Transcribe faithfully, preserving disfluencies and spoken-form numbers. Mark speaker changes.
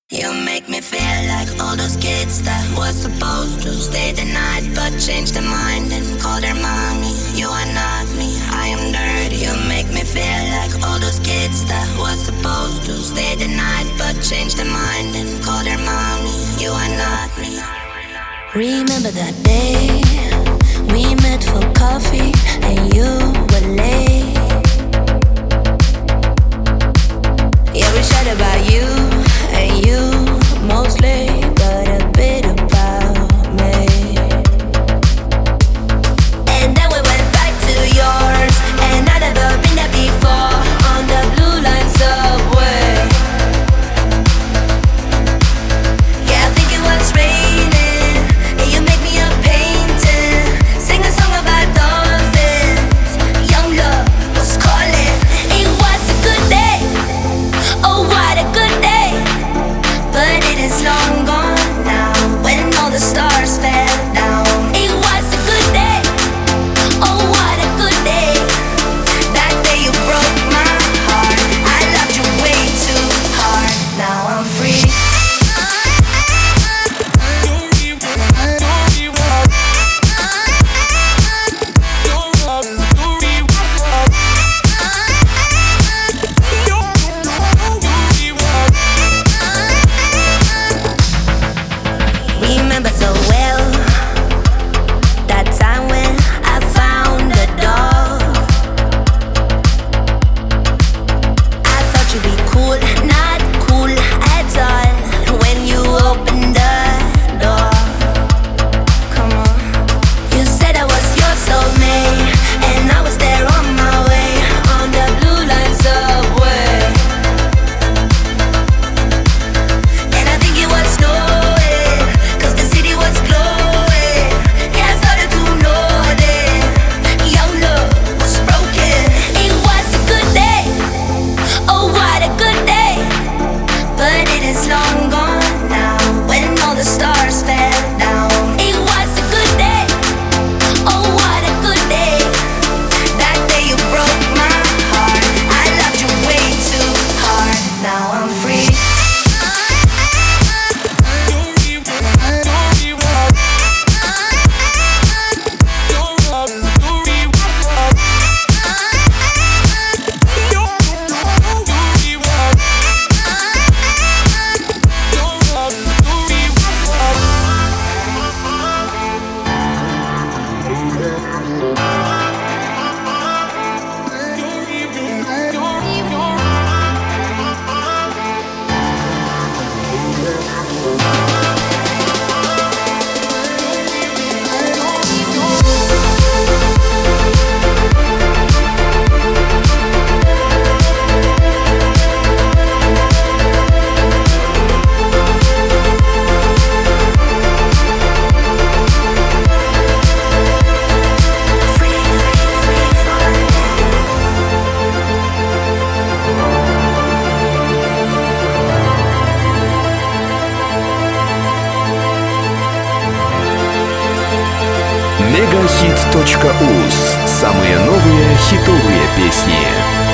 Speaker 1: You make me feel like all those kids that was supposed to stay the night but changed their mind and call their mommy. You are not me, I am dirty. You make me feel like all those kids that was supposed to stay the night but changed their mind and call their mommy. You are not me. Remember that day we met for coffee and you were late. Yeah, we chat about you and you mostly, but a bit about me. And then we went back to yours, and I'd never been there before, on the blue line subway. Yeah, I think it was raining, and you make me a painting, sing a song about dolphins. Young love was calling. It was a good day. Oh, what a good day. But it is long gone now, when all the stars fell down. It was a good day. Oh, what a good day. That day you broke my heart. I loved you way too hard. Now I'm free. Remember so well that time when I found the dog. I thought you'd be cool, not cool at all, when you opened the door. Come on. You said I was your soulmate, and I was there on my way, on the blue line subway. And I think it was snowing, 'cause the city was glowing. Yeah, I started to notice young love was broken. It was a good day. Oh, what a good day. But it is long gone now, when all the stars fell down. It was a good day. Oh, what a good day. That day you broke my heart. I loved you way too hard. Now I'm free.
Speaker 2: мегахит точка уз. Самые новые хитовые песни.